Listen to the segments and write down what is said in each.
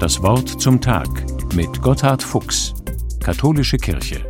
Das Wort zum Tag mit Gotthard Fuchs, Katholische Kirche.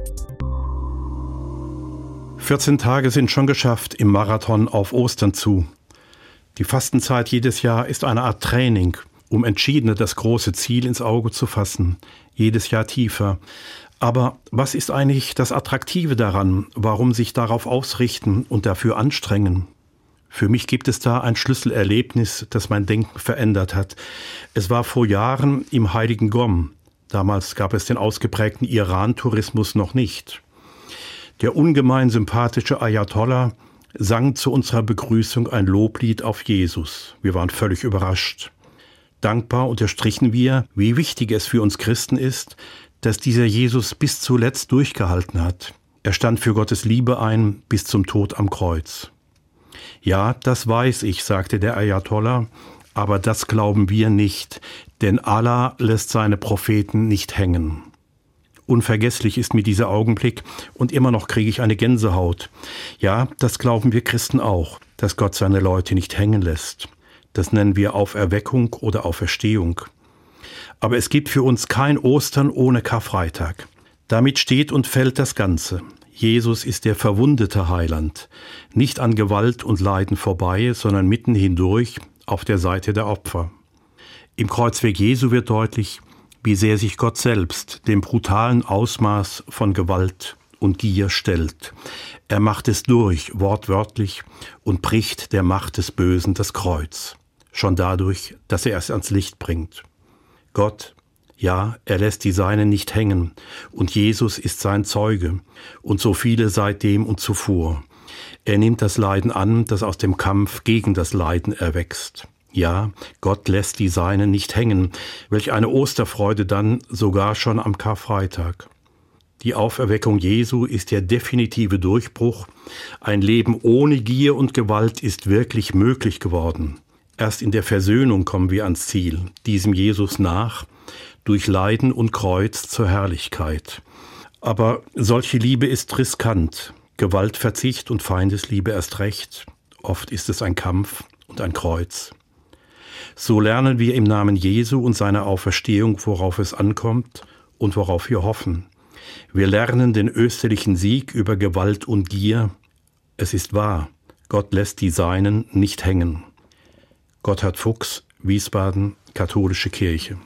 14 Tage sind schon geschafft im Marathon auf Ostern zu. Die Fastenzeit jedes Jahr ist eine Art Training, um entschiedener das große Ziel ins Auge zu fassen, jedes Jahr tiefer. Aber was ist eigentlich das Attraktive daran? Warum sich darauf ausrichten und dafür anstrengen? Für mich gibt es da ein Schlüsselerlebnis, das mein Denken verändert hat. Es war vor Jahren im Heiligen Gom. Damals gab es den ausgeprägten Iran-Tourismus noch nicht. Der ungemein sympathische Ayatollah sang zu unserer Begrüßung ein Loblied auf Jesus. Wir waren völlig überrascht. Dankbar unterstrichen wir, wie wichtig es für uns Christen ist, dass dieser Jesus bis zuletzt durchgehalten hat. Er stand für Gottes Liebe ein bis zum Tod am Kreuz. Ja, das weiß ich, sagte der Ayatollah, aber das glauben wir nicht, denn Allah lässt seine Propheten nicht hängen. Unvergesslich ist mir dieser Augenblick und immer noch kriege ich eine Gänsehaut. Ja, das glauben wir Christen auch, dass Gott seine Leute nicht hängen lässt. Das nennen wir Auferweckung oder Auferstehung. Aber es gibt für uns kein Ostern ohne Karfreitag. Damit steht und fällt das Ganze. Jesus ist der verwundete Heiland, nicht an Gewalt und Leiden vorbei, sondern mitten hindurch auf der Seite der Opfer. Im Kreuzweg Jesu wird deutlich, wie sehr sich Gott selbst dem brutalen Ausmaß von Gewalt und Gier stellt. Er macht es durch, wortwörtlich, und bricht der Macht des Bösen das Kreuz, schon dadurch, dass er es ans Licht bringt. Gott, ja, er lässt die Seinen nicht hängen, und Jesus ist sein Zeuge, und so viele seitdem und zuvor. Er nimmt das Leiden an, das aus dem Kampf gegen das Leiden erwächst. Ja, Gott lässt die Seinen nicht hängen. Welch eine Osterfreude dann, sogar schon am Karfreitag. Die Auferweckung Jesu ist der definitive Durchbruch. Ein Leben ohne Gier und Gewalt ist wirklich möglich geworden. Erst in der Versöhnung kommen wir ans Ziel, diesem Jesus nach, durch Leiden und Kreuz zur Herrlichkeit. Aber solche Liebe ist riskant, Gewaltverzicht und Feindesliebe erst recht. Oft ist es ein Kampf und ein Kreuz. So lernen wir im Namen Jesu und seiner Auferstehung, worauf es ankommt und worauf wir hoffen. Wir lernen den österlichen Sieg über Gewalt und Gier. Es ist wahr, Gott lässt die Seinen nicht hängen. Gotthard Fuchs, Wiesbaden, Katholische Kirche.